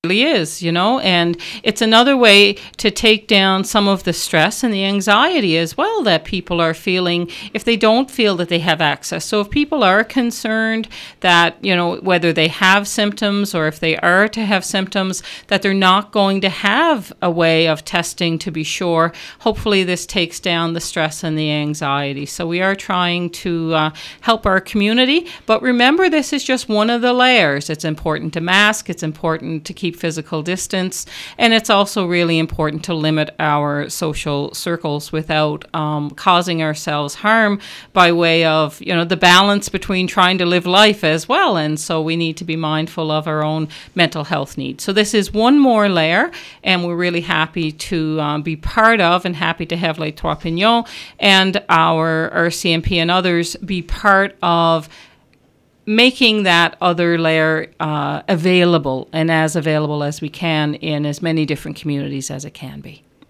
hardly is, and it's another way to take down some of the stress and the anxiety as well that people are feeling if they don't feel that they have access. So if people are concerned that, whether they have symptoms or if they are to have symptoms, that they're not going to have a way of testing to be sure, hopefully this takes down the stress and the anxiety. So we are trying to help our community, but remember, this is just one of the layers. It's important to mask, it's important to keep physical distance, and it's also really important to limit our social circles without causing ourselves harm by way of, the balance between trying to live life as well. And so we need to be mindful of our own mental health needs. So this is one more layer, and we're really happy to be part of and happy to have Les Trois Pignons and our RCMP and others be part of making that other layer available, and as available as we can in as many different communities as it can be.